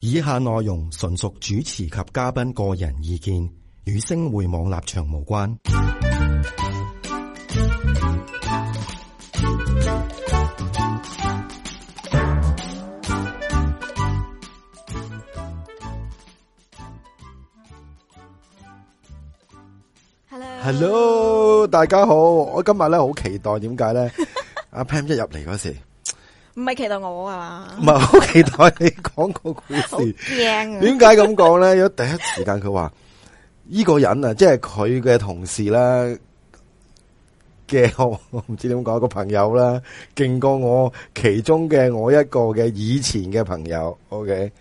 以下內容純屬主持及嘉賓個人意見，與星匯網立場無關。Hello， 大家好，我今日咧好期待，點解咧？阿 Pam 一入嚟嗰時， 唔係期待我啊嘛， 唔係好期待你講個故事。 驚啊！ 點解咁講咧？有第一時間佢話呢個人啊，即係佢嘅同事啦嘅，我唔知點講，個朋友啦，勁過我其中嘅我一個嘅以前嘅朋友。OK。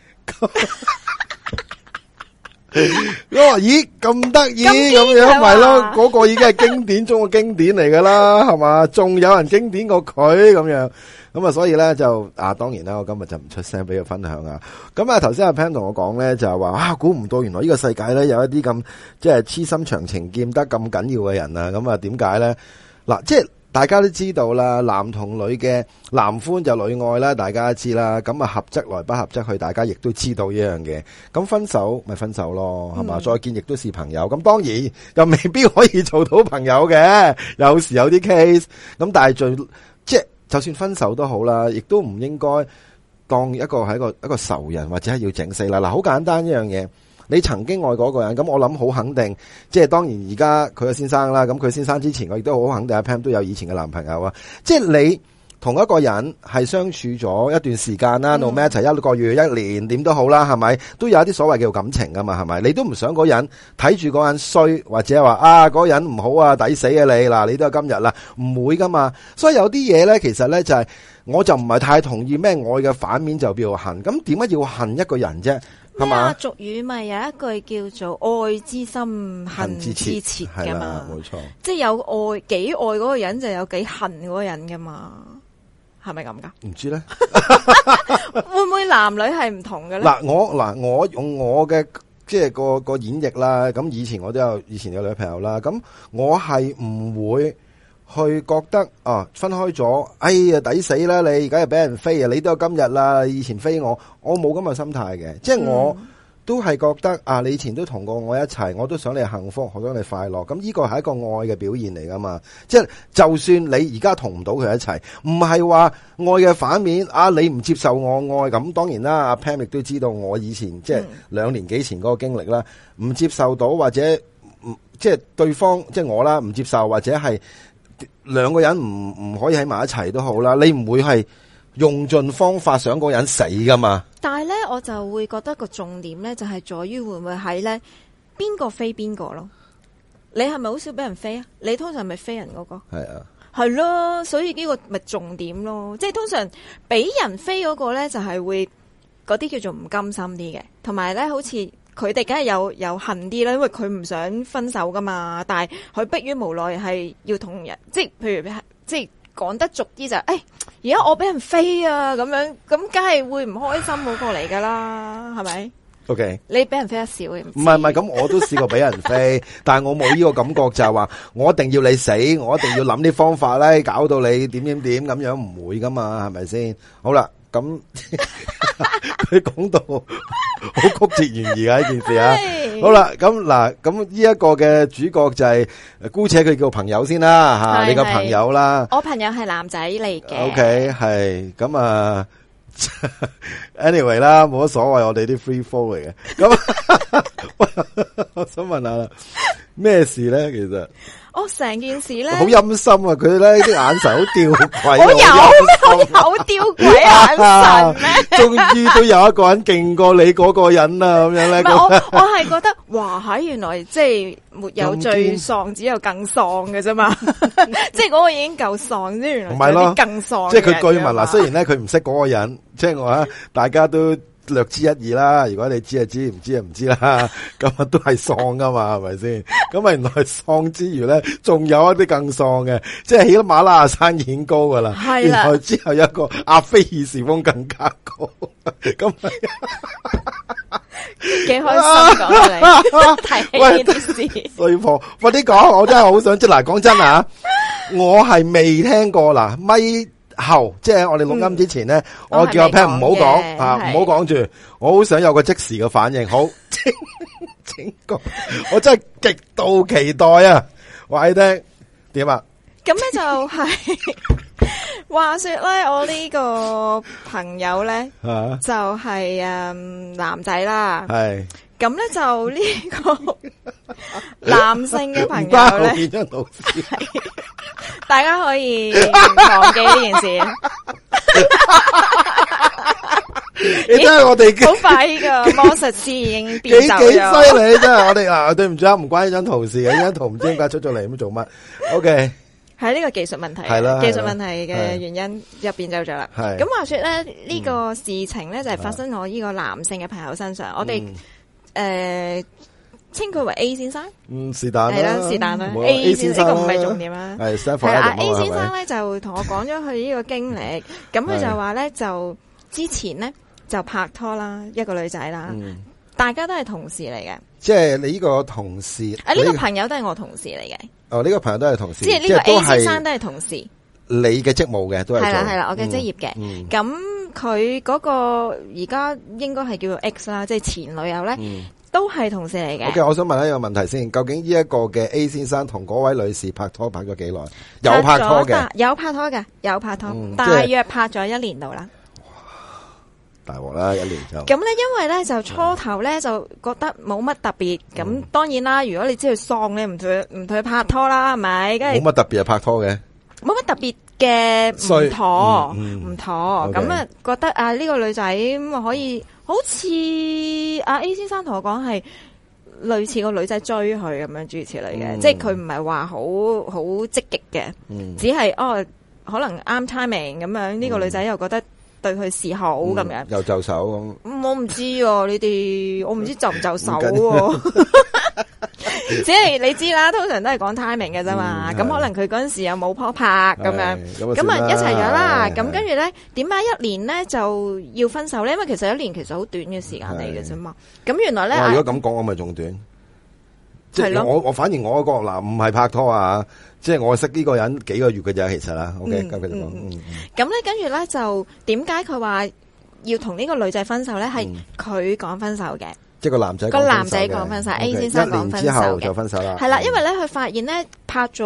我話咦咁得意咁樣，咪咯，嗰個已經係經典中嘅經典嚟噶啦，係嘛？仲有人經典過佢咁樣，咁啊，所以咧就當然啦，我今日就唔出聲俾佢分享啊。咁啊，頭先阿 Pan 同我講咧，就係話估唔到原來呢個世界咧有一啲咁即係痴心長情劍得咁緊要嘅人啊。咁啊，點解咧？嗱，即係。大家都知道啦，男同女嘅男歡就女愛啦，大家都知啦。咁啊，合則來，不合則去，大家亦都知道呢樣嘢。咁分手咪分手咯，係嘛？再見亦都是朋友。咁當然又未必可以做到朋友嘅，有時有啲 case。咁但係即係就算分手都好啦，亦都唔應該當一個係一個仇人，或者係要整死啦。嗱，好簡單一樣嘢。你曾經愛嗰個人，咁我諗好肯定，即係當然而家佢嘅先生啦，咁佢先生之前我亦都好肯定阿 Pam 都有以前嘅男朋友啊，即係你同一個人係相處咗一段時間啦，no matter 一個月、一年點都好啦，係咪？都有一啲所謂叫感情噶嘛，係咪？你都唔想嗰人睇住嗰人衰，或者話嗰人唔好啊，抵死啊你嗱，你都有今日啦，唔會噶嘛。所以有啲嘢咧，其實咧就係我就唔係太同意咩愛嘅反面就叫恨，咁點解要恨一個人啫？係嘛？ 俗語咪有一句叫做愛之深恨之切噶嘛， 冇錯。 即係有愛幾愛嗰個人，就有幾恨嗰個人噶嘛，係咪咁噶？ 唔知咧， 會唔會男女係唔同嘅咧？ 我用我嘅即係個演繹啦。咁以前我都有以前嘅女朋友啦。咁我係唔會去覺得分開咗，哎呀抵死啦！你而家又俾人飛啊！你都有今日啦，以前飛我冇咁嘅心態嘅，即係我都係覺得你以前都同過我一齊，我都想你幸福，我想你快樂。咁呢個係一個愛嘅表現嚟噶嘛？即係就算你而家同唔到佢一齊，唔係話愛嘅反面你唔接受我愛，咁當然啦。阿 Pam 亦都知道我以前即係2年幾前嗰個經歷啦，唔接受到或者即係對方即係我啦，唔接受或者係。兩個人唔可以喺埋一齊都好啦，你唔會係用盡方法想嗰個人死噶嘛？ 但係咧，我就會覺得個重點咧，就係在於會唔會喺咧邊個飛邊個咯？你係咪好少俾人飛啊？你通常咪飛人嗰個？ 係啊， 係咯，所以呢個咪重點咯。即係通常俾人飛嗰個咧，就係會嗰啲叫做唔甘心啲嘅，同埋咧好似。佢哋梗係有恨啲啦，因為佢唔想分手噶嘛，但係佢迫於無奈係要同人，即係譬如即係講得俗啲就係，而家我俾人飛啊咁樣，咁梗係會唔開心嗰個嚟噶啦，係咪 ？OK， 你俾人飛得少嘅， 唔係，咁我都試過俾人飛，但係我冇呢個感覺就係話，我一定要你死，我一定要諗啲方法咧，搞到你點咁樣，唔會噶嘛，係咪先？好啦。咁佢講到好曲折懸疑啊！呢件事啊，好啦，咁呢一個嘅主角就係姑且佢叫朋友先啦吓，你個朋友啦， 我朋友係男仔嚟嘅。 OK， 係咁啊 ，anyway 啦，冇乜所謂，我哋啲 free fall 嚟嘅。咁我想問下啦，咩事咧？其實成件事咧好陰森啊！佢咧啲眼神好吊詭， 好吊詭眼神咩？ 終於都有一個人勁過你嗰個人啦，咁樣咧。 我係覺得，哇！原來即係沒有最喪，只有更喪嘅啫嘛。即係嗰個已經夠喪，即係原來有啲更喪。 即係佢據聞嗱，雖然咧佢唔識嗰個人，即係我大家都略知一二啦。如果你知就知，唔知就唔知啦。咁都係喪噶嘛，係咪先？咁原來喪之餘咧，仲有一啲更喪嘅，即係喜馬拉雅山已經高噶啦。係啦。然後之後有一個阿非爾士峰更加高。咁幾開心講你提起呢啲事。 衰婆，快啲講，我真係好想知。嗱，講真啊，我係未聽過嗱，咪後，即係我哋錄音之前咧，我叫阿 Pat 唔好講唔好講住，我好想有個即時嘅反應。好，請講，我真係極度期待啊！話你聽點啊？ 咁咧就係話說咧，我呢個朋友咧就係男仔啦。係。咁咧就呢個男性嘅朋友咧，大家可以忘記呢件事。 你真係我哋好快呢個魔術師已經變走咗。 幾犀利真係我哋嗱，對唔住啊，唔關呢張圖事嘅，呢張圖唔知點解出咗嚟咁做乜 ？OK。係呢個技術問題，技術問題嘅原因入邊走咗啦。咁話說咧，呢個事情咧就係發生我呢個男性嘅朋友身上，我哋。稱佢為 A 先生， 是但係啦，是但啦 ，A 先生呢個唔係重點啦，係啦 ，A 先生咧就同我講咗佢呢個經歷，咁佢就話咧就之前咧就拍拖啦，一個女仔啦，大家都係同事嚟嘅， 即係你呢個同事， 呢個朋友都係我同事嚟嘅， 哦，呢個朋友都係同事， 即係呢個 A 先生都係同事， 你嘅職務嘅都係係啦，我嘅職業嘅，咁佢嗰個而家應該係叫做 X 啦，即係前女友咧。都係同事嚟嘅。OK， 我想問一個問題先，究竟呢一個嘅 A 先生同嗰位女士拍拖拍咗幾耐？有拍拖嘅， 有拍拖嘅，有拍拖，大約拍咗1年度啦。 大鑊啦，1年就。 咁咧，因為咧就初頭咧就覺得冇乜特別，咁當然啦，如果你知佢喪咧，唔同佢拍拖啦，係咪？冇乜特別係拍拖嘅，冇乜特別嘅唔妥，唔妥。咁啊，覺得啊呢個女仔咁可以。好似阿 A 先生同我講係類似個女仔追佢咁樣諸如此類嘅，即係佢唔係話好積極嘅，只係可能啱 timing 咁樣，呢個女仔又覺得對佢示好咁樣， 又就手咁。 我唔知呢啲，我唔知就唔就手。只係你知啦，通常都係講 timing 嘅啫嘛。咁可能佢嗰陣時又冇拖拍咁樣，咁啊一齊咗啦。咁跟住咧，點解1年咧就要分手咧？因為其實1年其實好短嘅時間嚟嘅啫嘛。咁原來咧， 如果咁講，我咪仲短。即係我反而我覺嗱，唔係拍拖啊，即係我識呢個人幾個月嘅啫，其實啦。OK，繼續講。 咁咧，跟住咧就點解佢話要同呢個女仔分手咧？係佢講分手嘅。即係個男仔講分手 ，A 先生講分手嘅，1年之後就分手啦。係啦，因為咧佢發現咧拍咗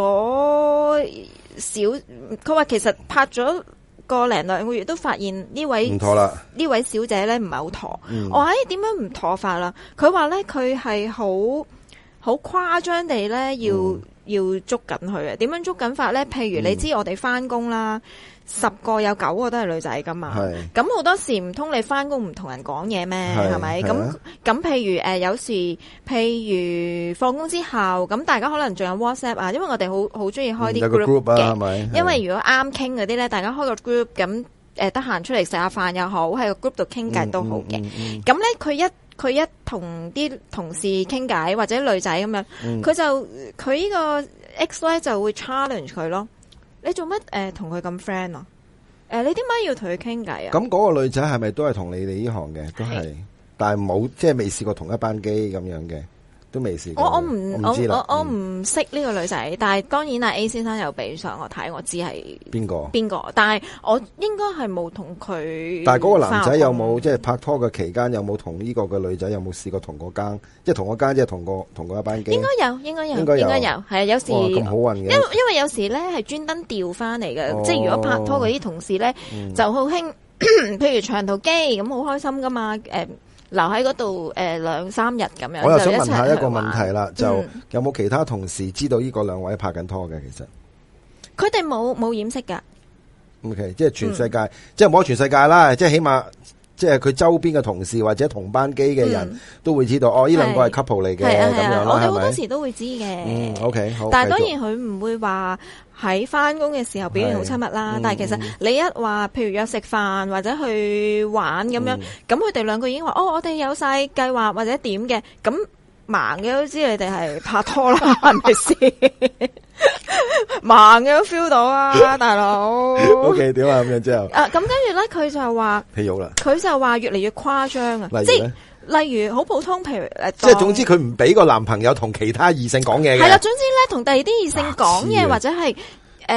佢話其實拍咗個零2個月都發現呢位唔妥啦，呢位小姐咧唔係好妥。我話點樣唔妥法啦？佢話咧佢係好誇張地咧要捉緊佢啊！點樣捉緊法咧？譬如你知我哋翻工啦。10個有9個都係女仔噶嘛，咁好多時唔通你翻工唔同人講嘢咩？係咪？咁譬如有時譬如放工之後，咁大家可能仲有 WhatsApp 啊，因為我哋好中意開啲 group 嘅，因為如果啱傾嗰啲咧，大家開個 group 咁得閒出嚟食下飯又好，喺個 group 度傾偈都好嘅。咁咧佢一同啲同事傾偈或者女仔咁樣，佢呢個 X 咧就會 challenge 佢咯。你做乜同佢咁 friend 啊？你點解要同佢傾偈啊？咁嗰個女仔係咪都係同你哋呢行嘅？都係，但係冇即係未試過同一班機咁樣嘅。都未試過。我唔識呢個女仔，但係當然係 A 先生有俾上我睇，我知係邊個，但係我應該係冇同佢。但係嗰個男仔有冇即係拍拖嘅期間有冇同呢個嘅女仔有冇試過同個間，即係同個間即係同過一班機？應該有，係啊，有時咁好運嘅。因為有時咧係專登調翻嚟嘅，即係如果拍拖嗰啲同事咧就好興，譬如長途機咁好開心噶嘛，留喺嗰度2-3日咁樣。我又想問下一個問題啦，就有冇其他同事知道呢個2位拍緊拖嘅？其實佢哋冇掩飾噶。OK， 即係全世界，即係冇全世界啦，即係起碼即係佢周邊嘅同事或者同班機嘅人都會知道，呢兩個係 couple 嚟嘅咁樣。我哋好多時都會知嘅。OK， 好。但係當然佢唔會話喺翻工嘅時候表現好親密啦。但係其實你一話，譬如約食飯或者去玩咁樣，咁佢哋兩個已經話我哋有晒計劃或者點嘅，咁盲嘅都知你哋係拍拖啦，係咪先？盲嘅都 feel 到啊，大佬。OK， 點啊咁樣之後。咁跟住咧，佢就話皮肉啦。佢就話越嚟越誇張啊，即係例如好普通，譬如即係總之佢唔俾個男朋友同其他異性講嘢嘅。係啦，總之咧同第二啲異性講嘢或者係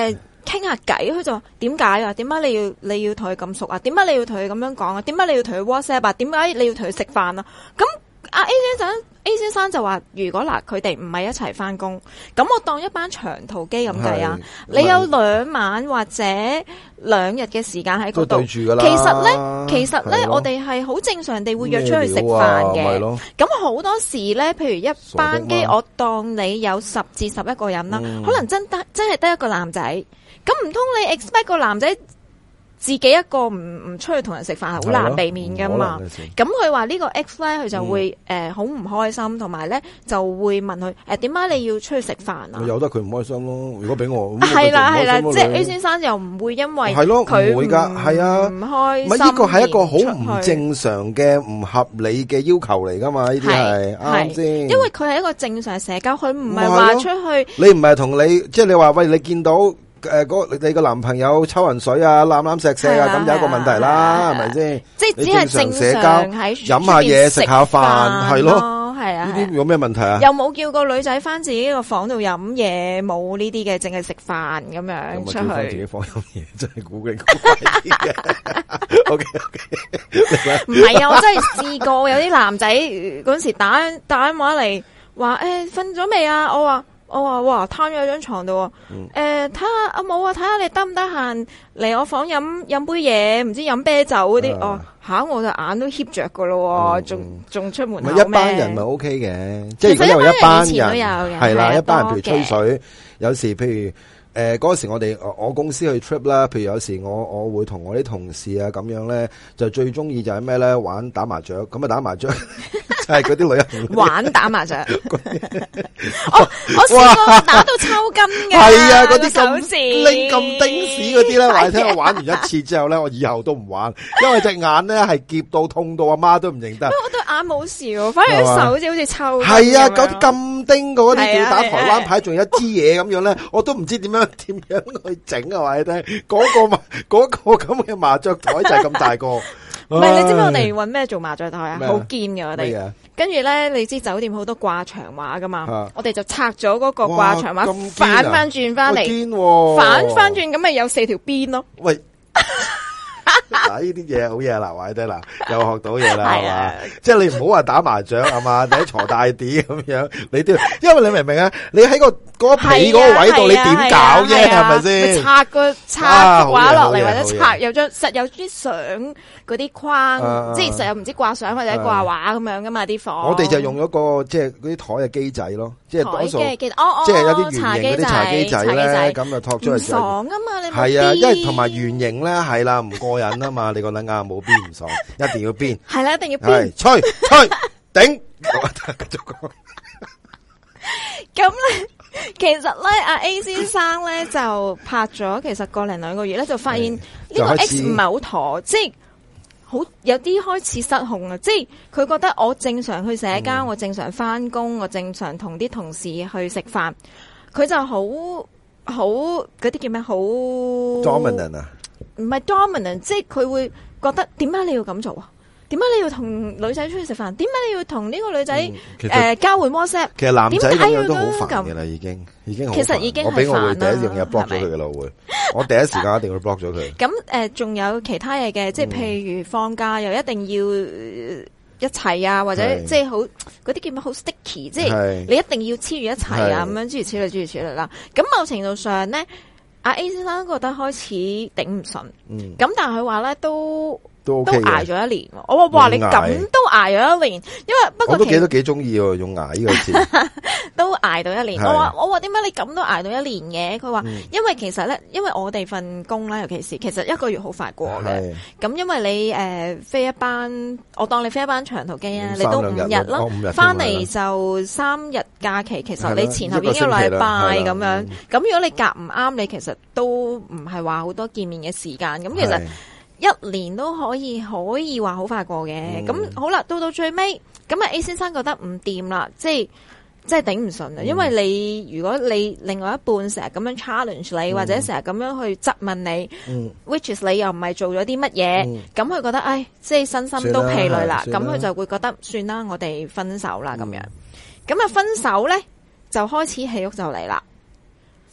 傾下偈，佢就話點解啊？點解你要同佢咁熟啊？點解你要同佢咁樣講啊？點解你要同佢 WhatsApp 啊？點解你要同佢食飯啊？咁阿 A 先生就話：如果嗱佢哋唔係一齊翻工，咁我當一班長途機咁計啊，你有2晚或者2日嘅時間喺嗰度，其實咧，我哋係好正常地會約出去食飯嘅。咁好多時咧，譬如一班機，我當你有10至11個人啦，可能真係得一個男仔，咁唔通你 expect 個男仔自己一個唔出去同人食飯係好難避免噶嘛？咁佢話呢個 X 咧，佢就會好唔開心，同埋咧就會問佢點解你要出去食飯啊？ 由得佢唔開心咯。如果俾我係啦，即係 A 先生又唔會因為佢唔會噶，係啊，唔開心。 呢個係一個好唔正常嘅唔合理嘅要求嚟噶嘛？呢啲係啱先。因為佢係一個正常社交，佢唔係話出去。 你唔係同你即係你話喂，你見到。你個男朋友抽人水啊，攬攬錫錫啊，咁有一個問題啦，係咪先？ 即係只係正常社交， 飲下嘢食下飯，係咯， 係啊。 呢啲有咩問題啊？ 又冇叫個女仔翻自己個房度飲嘢，冇呢啲嘅，淨係食飯咁樣出去。叫翻自己房飲嘢，真係古怪啲嘅。OK， 唔係啊，我真係試過有啲男仔嗰時打電話嚟話瞓咗未啊？我話哇，攤咗喺張床度，睇下阿冇啊，睇下你得唔得閒嚟我房飲杯嘢，唔知飲啤酒嗰啲，我就眼都怯着噶咯，仲出門口咩？ 一班人咪 OK 嘅，即係如果有一班人係啦，一班人譬如吹水，有時譬如。嗰時我公司去 trip 啦，譬如有時我會同我啲同事啊咁樣咧，就最中意就係咩咧？玩打麻雀，咁啊打麻雀就係嗰啲女人玩打麻雀。我試過打到抽筋嘅， 係啊，嗰啲咁拎咁丁屎嗰啲咧，話你聽我玩完一次之後咧，我以後都唔玩，因為隻眼咧係澀到痛到阿媽都唔認得。 我對眼冇事喎，反而手好似抽筋。 係啊，嗰啲咁丁嗰啲叫打台灣牌，仲有一支嘢咁樣咧，我都唔知點樣去整啊！話你聽，嗰個咁嘅麻雀台就係咁大個。 唔係，你知唔知我哋搵咩做麻雀台啊？好堅嘅我哋。跟住咧，你知酒店好多掛牆畫噶嘛？我哋就拆咗嗰個掛牆畫，反翻轉翻嚟，反翻轉咁咪有4條邊咯。 喂！嗱，呢啲嘢好嘢啦，話你聽啦，又學到嘢啦，係嘛？即係你唔好話打麻雀係嘛，你坐大啲咁樣，你都要，因為你明唔明啊？你喺嗰被嗰個位度，你點搞啫？係咪先？拆幅畫落嚟，或者拆有實有啲相嗰啲框，即係實有唔知掛相或者掛畫咁樣噶嘛啲房。我哋就用咗個即係嗰啲台嘅機仔咯，即係多數即係有啲圓形嗰啲茶幾仔咧，咁就托出去。爽啊嘛！你係啊，因為同埋圓形咧係啦，唔過癮啊嘛！你覺得啱冇邊唔爽，一定要邊係啦，一定要邊吹頂。繼續講。咁咧，其實咧，阿 A 先生咧就拍咗，其實1-2個月咧就發現呢個 X 唔係好妥，即係好有啲開始失控啊！即係佢覺得我正常去社交，我正常翻工，我正常同啲同事去食飯，佢就好嗰啲叫咩？好 dominant 啊？唔係 dominant， 即係佢會覺得點解你要咁做啊？點解你要同女仔出去食飯？點解你要同呢個女仔交換 WhatsApp？其實男仔咁樣都好煩嘅啦，已經好煩。其實已經係煩啦。我俾我會第一樣嘢 block 咗佢嘅啦，會。我第一時間一定會 block 咗佢。咁仲有其他嘢嘅，即係譬如放假又一定要一齊啊，或者即係好嗰啲叫咩好 sticky， 即係你一定要黐住一齊啊，咁樣諸如此類啦。咁某程度上咧，阿 A 先生覺得開始頂唔順。咁但係佢話咧都挨咗1年，我話哇你咁都挨咗1年，因為不過我都幾中意用挨呢個字，都挨到1年。我話點解你咁都挨到1年嘅？佢話因為其實咧，因為我哋份工咧，尤其是其實1個月好快過嘅。咁因為你飛一班，我當你飛一班長途機啊，你都5日啦，翻嚟就3日假期，其實你前後已經有禮拜咁樣。咁如果你夾唔啱，你其實都唔係話好多見面嘅時間。咁其實1年都可以話好快過嘅。咁好啦，到最尾，咁啊 A 先生覺得唔掂啦，即係頂唔順啦。因為如果你另外一半成日咁樣 challenge 你，或者成日咁樣去質問你，which is 你又唔係做咗啲乜嘢，咁佢覺得即係身心都疲累啦，咁佢就會覺得算啦，我哋分手啦咁樣。咁啊分手咧就開始戲肉就嚟啦。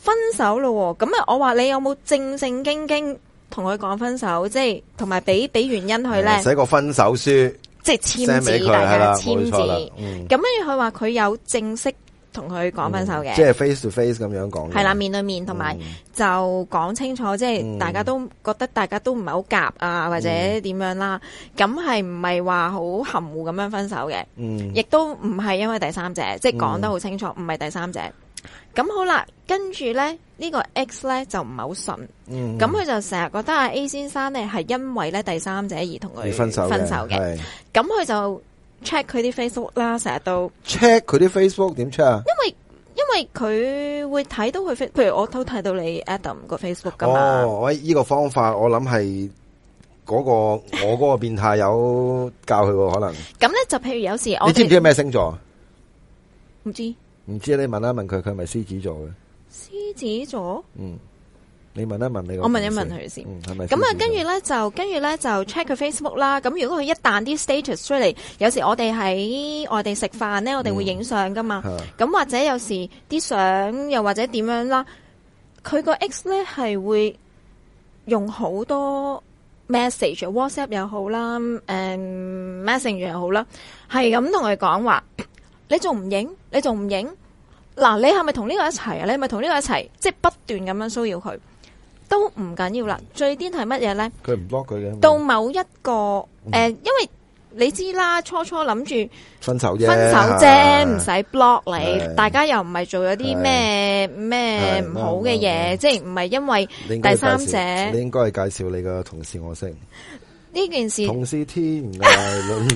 分手咯喎，咁啊我話你有冇正正經經同佢講分手，即係同埋俾原因佢咧， 寫個分手書， 即係簽 send 俾字， 佢大家係簽字。 啦冇錯啦咁跟住佢話佢有正式同佢講分手嘅， 即係 face to face 咁樣講嘅。 係啦，面對面，同埋就講清楚，即係大家都覺得大家都唔係好夾啊，或者點樣啦。咁係唔係話好含糊咁樣分手嘅？亦都唔係因為第三者，即係講得好清楚，唔係第三者。咁好啦，跟住咧呢個 X 咧就唔係好順，咁佢就成日覺得阿 A 先生咧係因為咧第三者而同佢分手嘅。咁佢就 check 佢啲 Facebook 啦，成日都 check 佢啲 Facebook 點 check 啊？ 因為佢會睇到佢 譬如我都睇到你 Adam 個 Facebook 噶嘛。 哦，喂，呢個方法我諗係我嗰個變態友教佢喎，可能。 咁咧就譬如有時我你知唔知咩星座？ 唔知。 唔知你問一問佢，佢係咪獅子座嘅？ 獅子座？ 你問一問你個。 我問一問佢先。 係咪？ 咁啊，跟住咧就 check 佢 Facebook 啦。咁如果佢一彈啲 status 出嚟，有時我哋喺外地食飯咧，我哋會影相噶嘛。咁或者有時啲相又或者點樣啦，佢個 X 咧係會用好多 message，WhatsApp 又好啦，Messenger 又好啦，係咁同佢講話。你仲唔影？你仲唔影？嗱，你係咪同呢個一齊啊？你係咪同呢個一齊？即係不斷咁樣騷擾佢，都唔緊要啦。最癲係乜嘢咧？ 佢唔 block 佢嘅。 到某一個因為你知啦，初諗住分手啫， 唔使 block 你。大家又唔係做咗啲咩唔好嘅嘢，即係唔係因為第三者。 你應該係介紹你個同事我識。 呢件事同是天涯淪，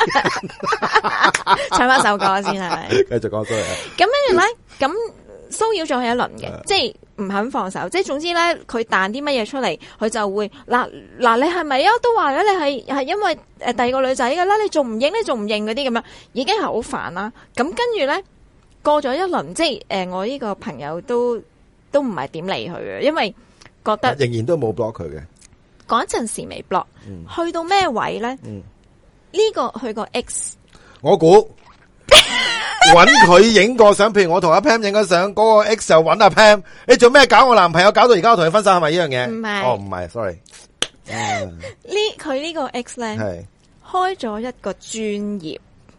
唱翻首歌先係咪？ 繼續講出嚟。 咁跟住咧，咁騷擾咗佢一輪嘅，即係唔肯放手。即係總之咧，佢彈啲乜嘢出嚟，佢就會嗱，你係咪啊？都話咗你係因為第二個女仔噶啦，你仲唔認？你仲唔認嗰啲咁樣，已經係好煩啦。咁跟住咧，過咗一輪，即係我呢個朋友都唔係點理佢嘅，因為覺得仍然都冇 block 佢嘅。 嗰陣時未 block，去到咩位咧？呢個佢個 X， 我估搵佢影個相，譬如我同阿 Pam 影個相，嗰個 X 就搵阿 Pam，你做咩搞我男朋友？搞到而家我同佢分手係咪呢樣嘢？ 唔係， 哦唔係 ，sorry。 佢呢個 X 咧， 係開咗一個專頁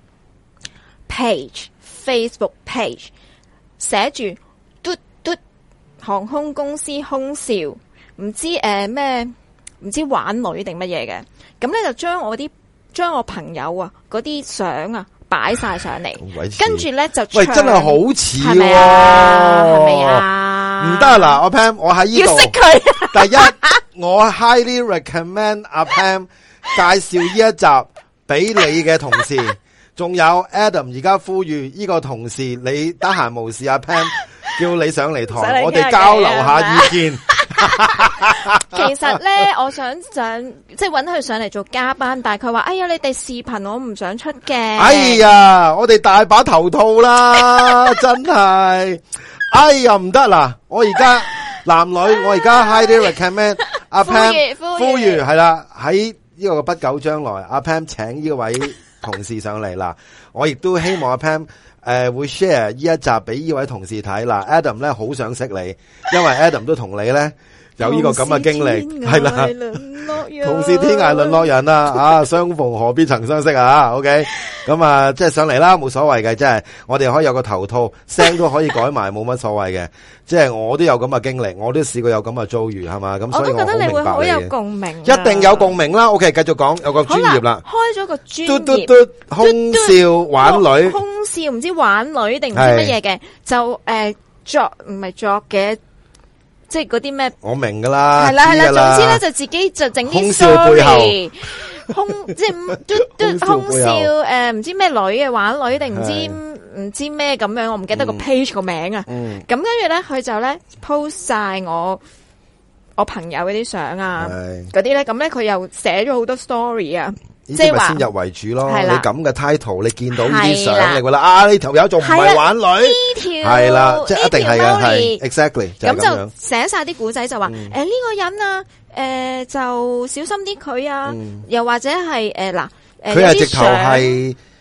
page，Facebook page， 寫住嘟嘟航空公司空少，唔知咩。唔知玩女定乜嘢嘅，咁咧就將我朋友啊嗰啲相啊擺晒上嚟，跟住咧就喂真係好似係咪啊？係咪啊？ 唔得啊！嗱，阿 Pam，我喺呢度要識佢。 第一，我 highly recommend 阿 Pam 介紹呢一集俾你嘅同事，仲有 Adam 而家呼籲呢個同事，你得閒無事阿 Pam 叫你上嚟台，我哋交流下意見。 其實咧，我想即係搵佢上嚟做嘉賓，但係佢話：哎呀，你哋視頻我唔想出嘅。 哎呀，我哋大把頭套啦，真係。哎呀，唔得啦！我而家男女，我而家 highly recommend 阿 Pam 呼籲係啦，喺呢個不久將來，阿 Pam 請呢位同事上嚟啦。我亦都希望阿 Pam 會 share 呢一集俾呢位同事睇啦。Adam 咧好想識你，因為 Adam 都同你咧有呢個咁嘅經歷，係啦。同是天涯淪落人啊！相逢何必曾相識啊 ！OK， 咁啊，即係上嚟啦，冇所謂嘅，即係我哋可以有個頭套，聲都可以改埋，冇乜所謂嘅。即係我都有咁嘅經歷，我都試過有咁嘅遭遇，係嘛？咁所以我好明白你。我都覺得你會好有共鳴，一定有共鳴啦。OK， 繼續講，有個專業啦， 開咗個專業， 嘟空少玩女， 空少唔知玩女定唔知乜嘢嘅，就作唔係作嘅。即係嗰啲咩？我明噶啦， 係啦，總之咧就自己就整啲 story，即係嘟空少唔知咩女嘅玩女定唔知咩咁樣，我唔記得個 page 個名啊。咁跟住咧，佢就咧 post 晒我朋友嗰啲相啊，嗰啲咧，咁咧佢又寫咗好多 story 啊。 即係話先入為主咯，你咁嘅 title， 你見到呢啲相，你覺得啊呢條友仲唔係玩女？呢條係啦，即係一定係嘅，係 exactly 就咁樣寫晒啲古仔就話呢個人啊，就小心啲佢啊，又或者係嗱， 佢係直頭係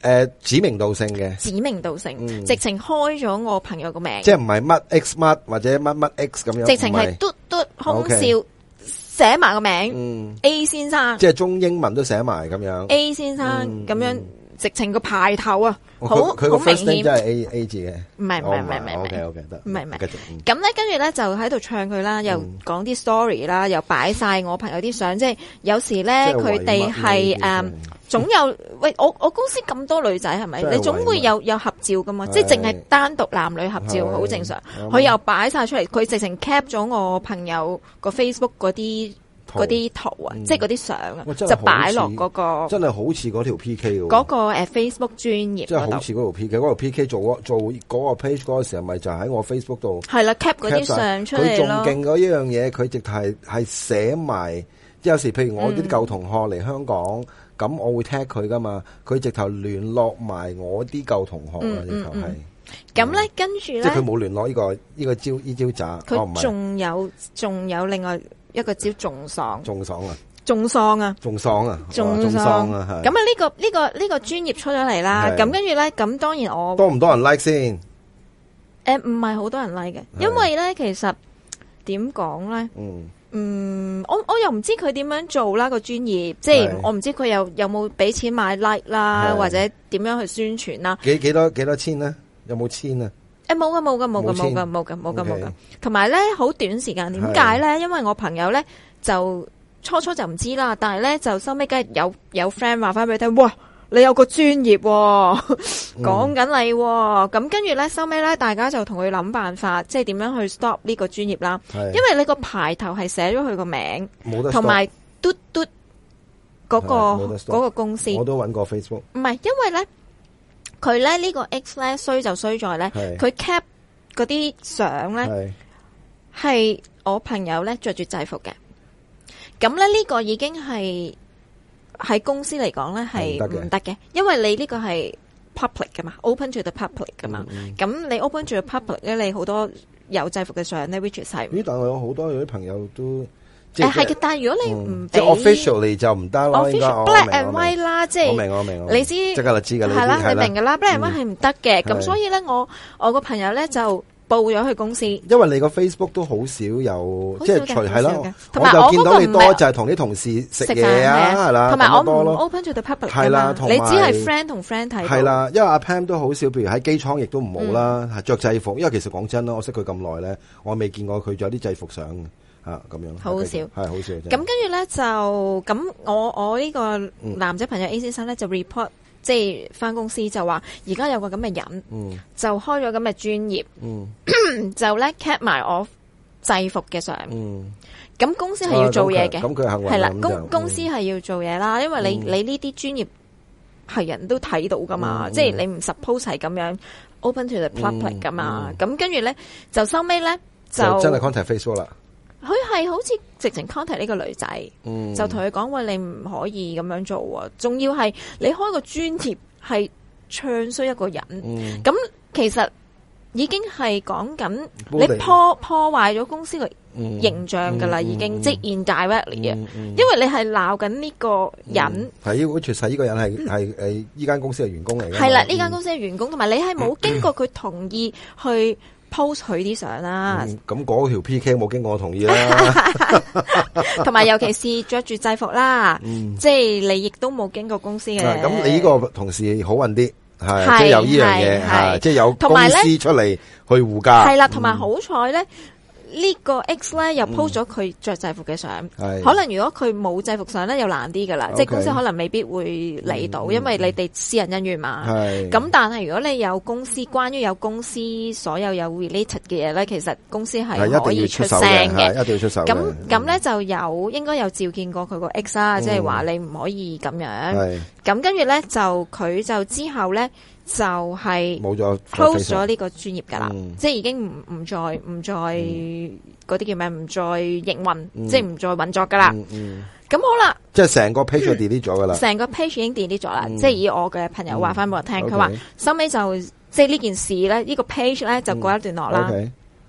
指名道姓嘅， 指名道姓，直情開咗我朋友個名， 即係唔係乜 X 乜或者乜乜 X 咁樣， 直情係嘟嘟空少寫埋個名，A 先生， 即係中英文都寫埋咁樣 ，A 先生咁樣，直情個牌頭啊， 佢個好明顯， 真係 A 字嘅， 唔係 ，OK 得， 唔係，咁咧跟住咧就喺度唱佢啦，又講啲 story 啦，又擺晒我朋友啲相，即係有時咧佢哋係總有喂我公司咁多女仔係咪？你總會有合照噶嘛？即係淨係單獨男女合照好正常。佢又擺晒出嚟，佢直情 cap 咗我朋友個 Facebook 嗰啲圖啊，即係嗰啲相啊，就擺落嗰個真係好似嗰條 PK 喎。 嗰個Facebook 專頁， 即係好似嗰條 PK，嗰條 PK 做嗰個 page 嗰個時候，咪就喺我 Facebook 度係啦 cap 嗰啲相出嚟咯。 佢仲勁嗰一樣嘢，佢直係寫埋，即係有時譬如我啲舊同學嚟香港。咁我會 tag 佢噶嘛，佢直頭聯絡埋我啲舊同學啊，直頭係。 咁咧，跟住咧， 即係佢冇聯絡呢個招渣。 佢仲有另外一個招仲爽。 仲爽啊！ 仲喪啊！ 仲爽啊！ 仲喪啊！咁啊，呢個專頁出咗嚟啦。咁跟住咧，咁當然我多唔多人 like 先？ 唔係好多人 like 嘅，因為咧其實點講咧？我又唔知佢點樣做啦個專頁，即係我唔知佢有冇俾錢買 like 啦，或者點樣去宣傳啦？ 幾多千咧？有冇千啊？ 冇噶。同埋咧，好短時間，點解咧？因為我朋友咧就初就唔知啦，但係咧就收尾梗係有 friend 話翻俾佢聽，哇！你有個專頁講緊你，咁跟住咧收尾咧，大家就同佢諗辦法，即係點樣去 stop 呢個專頁啦。因為你個牌頭係寫咗佢個名，同埋嘟嘟嗰個公司。 我都揾過 Facebook。 唔係，因為咧佢咧呢個 X 咧衰就衰在咧，佢 cap 嗰啲相咧係我朋友咧着住制服嘅，咁咧呢個已經係。喺公司嚟講咧係唔得嘅，因為你呢個係 public 噶嘛 ，open to the public 噶嘛。咁你 open to the public 咧，你好多有制服嘅相咧 which is 係。 咦？但係有好多有啲朋友都係嘅，但係如果你唔即係 officially 就唔得啦。 Black and white 啦，即係我明。 你知即刻就知㗎啦， 係啦，你明㗎啦。Black and white 係唔得嘅，咁所以咧，我個朋友咧就報咗去公司， 因為你個 Facebook 都好少有，即係除係咯， 同埋我就見到你多就係同啲同事食嘢啊，係啦， 同埋我唔 open to the public 係啦， 你只係 friend 同 friend 睇。 係啦，因為阿 Pam 都好少，譬如喺機艙亦都唔好啦，着制服。因為其實講真啦，我識佢咁耐咧，我未見過佢仲有啲制服相啊咁樣。 好少， 係好少。咁跟住咧就咁，我呢個男仔朋友 A 先生咧就 report。即係翻公司就話，而家有個咁嘅人，就開咗咁嘅專頁，就咧 cap 埋我制服嘅相。咁公司係要做嘢嘅， 咁佢係啦，公司係要做嘢啦，因為你呢啲專頁係人都睇到噶嘛，即係你唔 suppose 係咁樣 open to the public 噶嘛。咁跟住咧就收尾咧就真係 contact Facebook 啦。 佢係好似直情 contact 呢個女仔，就同佢講話你唔可以咁樣做啊！仲要係你開個專頁係唱衰一個人，咁其實已經係講緊你破壞咗公司嘅形象噶啦，已經即係 indirectly 啊！因為你係鬧緊呢個人， 係好似呢個人係呢間公司嘅員工嚟嘅， 係啦，呢間公司嘅員工，同埋你係冇經過佢同意去。post 佢啲相啦， 咁嗰條 PK 冇經過我同意啦， 同埋尤其是着住制服啦，即係你亦都冇經過公司嘅。 咁你呢個同事好運啲，係即係有呢樣嘢，即係有公司出嚟去護駕。 係啦，同埋好彩咧。呢個 X 咧又 post 咗佢着制服嘅相，可能如果佢冇制服相咧又難啲噶啦，即係公司可能未必會理到，因為你哋私人恩怨嘛。咁但係如果你有公司關於有公司所有 related 嘅嘢咧，其實公司係可以出聲嘅， 一定要出手。 咁咧就應該有召見過佢個 X 啦，即係話你唔可以咁樣。咁跟住咧就佢就之後咧。就係冇咗 close 咗呢個專頁噶啦，即係已經唔再嗰啲叫咩？唔再營運，即係唔再運作噶啦。咁好啦， 即係成個 page 都 delete 咗噶啦， 成個 page 已經 delete 咗啦。即係以我嘅朋友話翻俾我聽，佢話收尾就即係呢件事咧，呢個 page 咧就過一段落啦。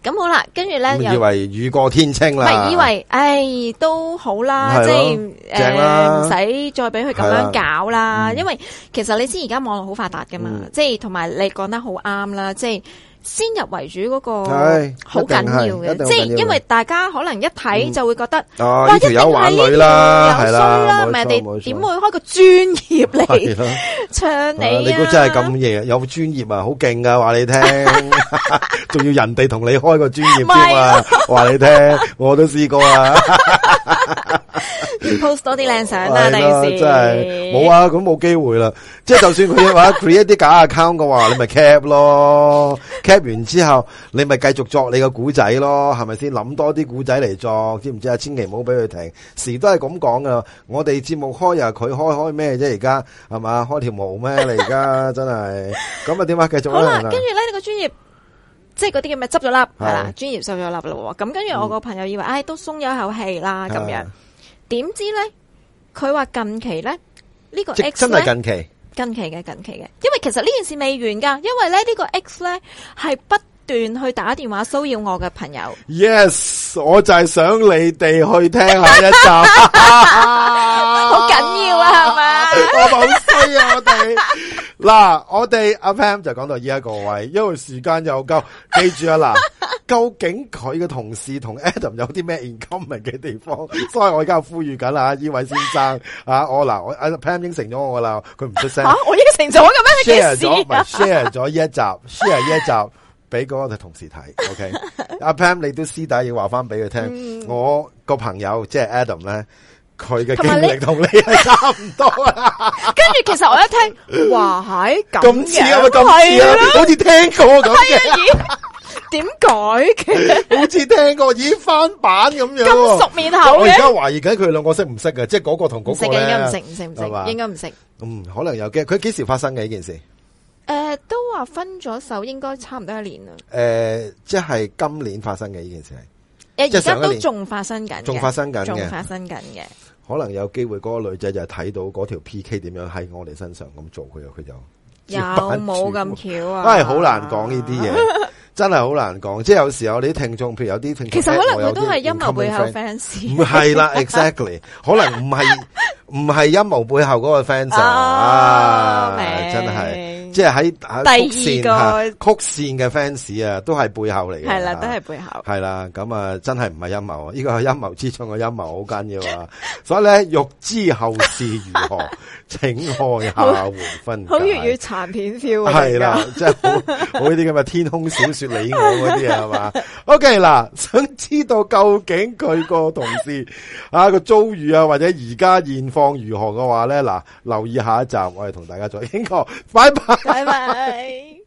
咁好啦，跟住咧以為雨過天青啦， 唔係以為，都好啦，即係正啦， 唔使再俾佢咁樣搞啦。 嗯、 因為其實你知而家網絡好發達噶嘛，即係同埋你講得好啱啦，即係先入為主嗰個好緊要嘅，即係因為大家可能一睇就會覺得，哇， 呢條友玩女啦，係啦，咪人哋點會開個專業嚟唱你啊？ 你估真係咁嘢有專業啊？好勁噶，話你聽，仲要人哋同你開個專業添啊！話你聽，我都試過啊。 post 多啲靚相啦，第時真係冇啊，咁冇機會啦。即係就算佢話 create 啲假 account 嘅話，你咪 cap 咯，cap 完之後你咪繼續作你個古仔咯，係咪先？諗多啲古仔嚟作，知唔知啊？千祈唔好俾佢停，時都係咁講噶。我哋節目開又係佢開咩啫？而家係嘛？開條毛咩？你而家真係咁啊？點啊？繼續啦。 好啦，跟住咧呢個專業。即係嗰啲叫咩執咗笠係啦，專業收咗笠咯。咁跟住我個朋友以為，都鬆咗一口氣啦咁樣。點知咧，佢話近期咧呢個 X 真係近期嘅，因為其實呢件事未完噶，因為咧呢個 X 咧係不斷去打電話騷擾我嘅朋友。 Yes， 我就係想你哋去聽下一集， 好緊要啊，係嘛？ 我好衰啊，我哋。嗱，我哋阿 Pam 就講到呢一個位，因為時間又夠，記住啊嗱，究竟佢嘅同事同 Adam 有啲咩 in common 嘅地方？所以我而家呼籲緊啦，呢位先生阿 Pam 應承咗我噶啦，佢唔出聲。 我應承咗嘅咩 ？share 咗，唔係 share 咗呢一集，share 呢一集俾嗰個同事睇。OK， 阿 Pam 你都私底要話翻俾佢聽，我個朋友即係 Adam 咧。佢嘅經歷同你係差唔多啦， 跟住其實我一聽，哇係咁似啊，咁似啊，好似聽過咁嘅， 點改嘅？ 好似聽過，咦翻版咁樣， 咁熟面口嘅。 我而家懷疑緊佢兩個識唔識嘅，即係嗰個同嗰個咧， 應該唔識，應該唔識。 可能有嘅。佢幾時發生嘅呢件事？ 都話分咗手，應該差唔多1年啦。 即係今年發生嘅呢件事係。 而家都仲發生緊， 仲發生緊嘅。 可能有機會嗰個女仔就係睇到嗰條 PK 點樣喺我哋身上咁做，佢就有冇咁巧啊？ 真係好難講呢啲嘢，真係好難講。即係有時候你啲聽眾，譬如有啲聽眾， 其實可能佢都係陰謀背後 fans。 唔係啦，exactly， 可能唔係陰謀背後嗰個 fans 啊，真係。即係喺曲線嘅 fans 啊，都係背後嚟嘅。 係啦，都係背後。 係啦，咁啊，真係唔係陰謀啊！呢個係陰謀之中嘅陰謀，好緊要啊！所以咧，欲知後事如何，請看下回分解。 好粵語殘片 feel 啊！ 係啦，即係好呢啲咁嘅天空小說你我嗰啲係嘛 ？OK 嗱，想知道究竟佢個同事個遭遇啊，或者而家現況如何嘅話咧，嗱，留意下一集，我哋同大家再傾過，拜拜。 拜拜。